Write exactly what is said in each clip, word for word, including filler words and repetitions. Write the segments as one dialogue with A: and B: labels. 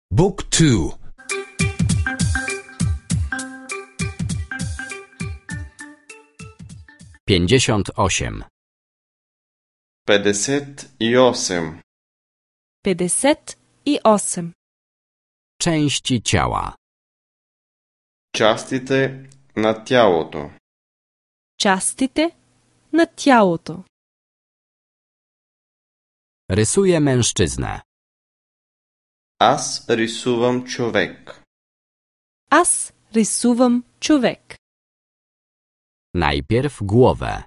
A: Book two.
B: Pięćdziesiąt osiem.
C: Петдесет и осем.
D: Петдесет и осем.
B: Części ciała.
C: Частите на тялото.
D: Частите на тялото.
B: Rysuję mężczyznę.
C: Аз рисувам човек.
D: Аз рисувам човек.
B: Najpierw głowę.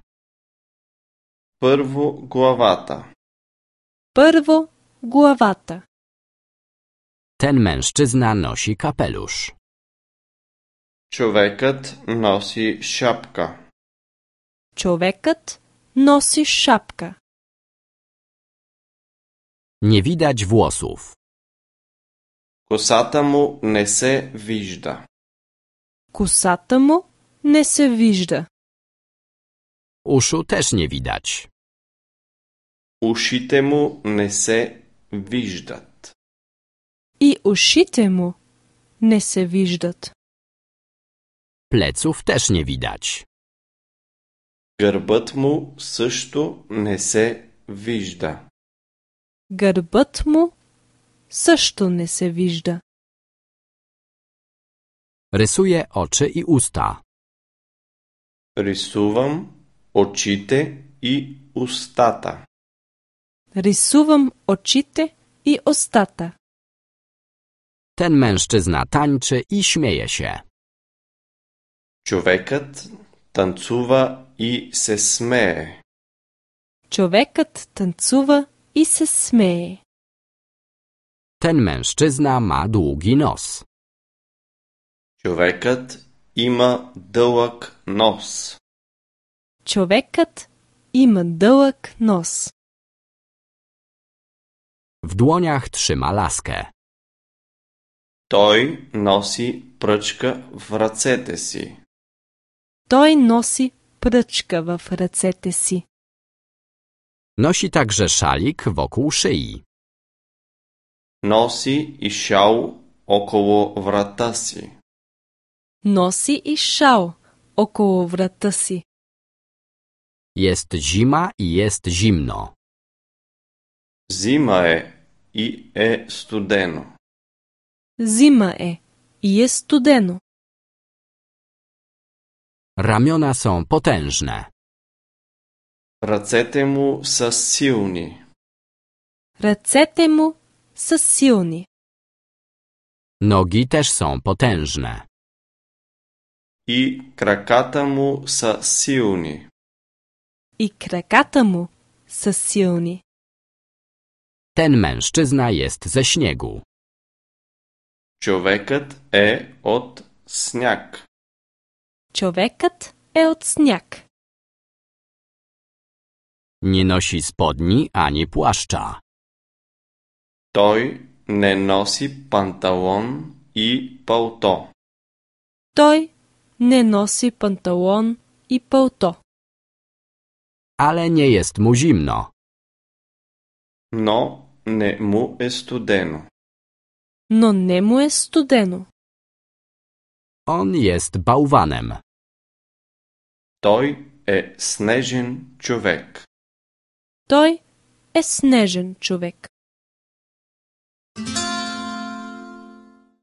C: Първо главата.
D: Първо главата.
B: Ten mężczyzna nosi kapelusz.
C: Човекът носи шапка.
D: Човекът носи шапка.
B: Nie widać włosów.
C: Косата му не се вижда.
D: Косата му не се вижда.
B: Uszu też nie widać.
C: Ушите му не се виждат.
D: И ушите му не се виждат.
B: Pleców też nie widać.
C: Гърбът му също не се вижда.
D: Гърбът му също не се вижда.
B: Rysuję oczy i usta.
C: Рисувам очите и устата.
D: Рисувам очите и устата.
B: Ten mężczyzna tańczy i śmieje się.
C: Човекът танцува и се смее.
D: Човекът танцува и се смее.
B: Ten mężczyzna ma długi nos.
C: Човекът има дълъг нос.
D: Човекът има дълъг нос.
B: W dłoniach trzyma laskę.
C: Той носи пръчка в ръцете си.
D: Той носи пръчка в ръцете си.
B: Nosi także szalik wokół szyi.
C: Носи и шал около врата си.
D: Носи и шал около врата си.
B: Jest zima i jest zimno.
C: Зима е и е студено.
D: Зима е и е студено.
B: Ramiona są potężne.
C: Ръцете му са силни.
D: Ръцете му са силни.
B: Nogi też są potężne.
C: И краката му са силни.
D: И краката му са силни.
B: Ten mężczyzna jest ze śniegu.
C: Човекът е от сняг.
D: Човекът е от сняг.
B: Nie nosi spodni ani płaszcza.
C: Той не носи панталон и палто.
D: Той не носи панталон и пълто.
B: Ale nie jest mu zimno.
C: Но не му е студено.
D: Но не му е студено.
B: On jest bałwanem.
C: Той е снежен човек.
D: Той е снежен човек.